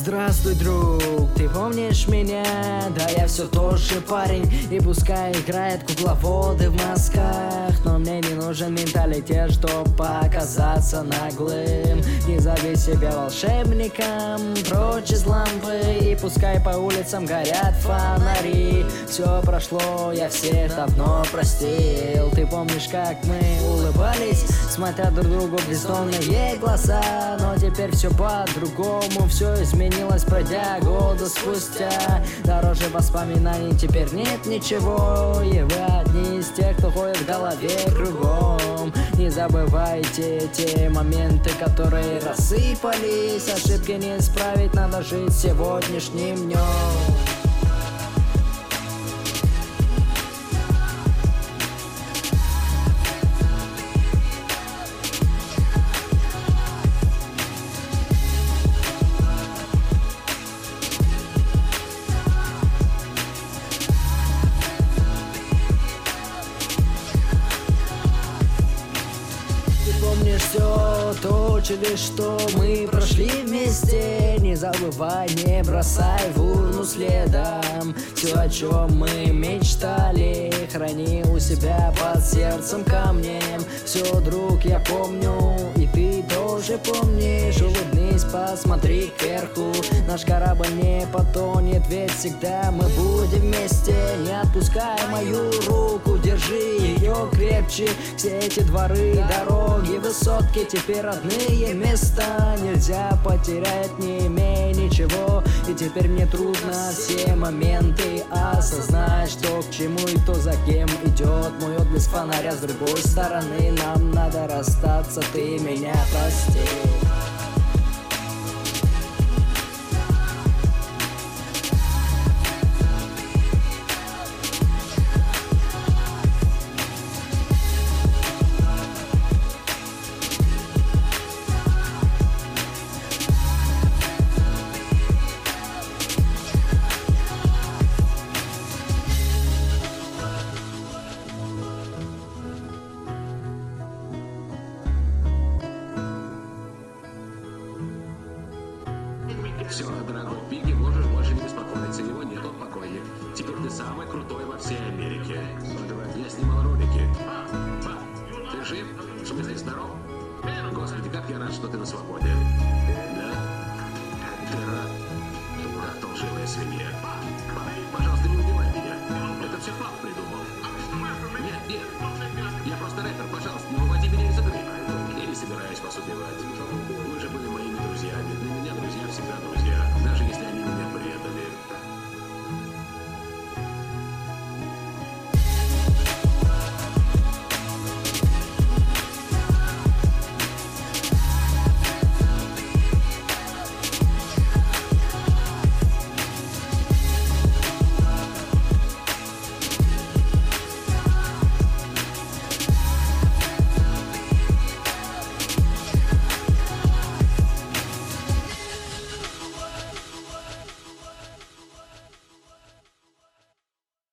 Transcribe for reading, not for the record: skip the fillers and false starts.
Здравствуй, друг, ты помнишь меня? Да, я все тот же парень. И пускай играет кукловоды в масках, но мне не нужен менталитет, чтоб показаться наглым. Не зови себя волшебником, прочь из лампы. И пускай по улицам горят фонари. Все прошло, я всех давно простил. Ты помнишь, как мы улыбались, смотря друг другу в бездонные глаза? Но теперь все по-другому, все изменилось, пройдя годы спустя. Дороже воспоминаний теперь нет ничего, и вы одни из тех, кто ходит в голове кругом. Не забывайте те моменты, которые рассыпались. Ошибки не исправить, надо жить сегодняшним днем. Помнишь все то, через что мы прошли вместе? Не забывай, не бросай в урну следом. Все, о чем мы мечтали, храни у себя под сердцем камнем. Все, друг, я помню, и ты тоже помнишь. Улыбнись, посмотри кверху, наш корабль не потонет, ведь всегда мы будем вместе. Не отпускай мою руку, держи ее крепче. Все эти дворы, дороги, высотки теперь родные места. Нельзя потерять, не имея ничего. И теперь мне трудно все моменты осознать, что к чему и кто за кем идет. Мой отблеск фонаря с другой стороны. Нам надо расстаться, ты меня прости. Все, дорогой Пигги, можешь больше не беспокоиться, его нет, он покойник. Теперь ты самый крутой во всей Америке. Я снимал ролики. Ты жив? В смысле, здоров? Господи, как я рад, что ты на свободе. Да? Ты рад? Дура, лживая свинья. Пожалуйста,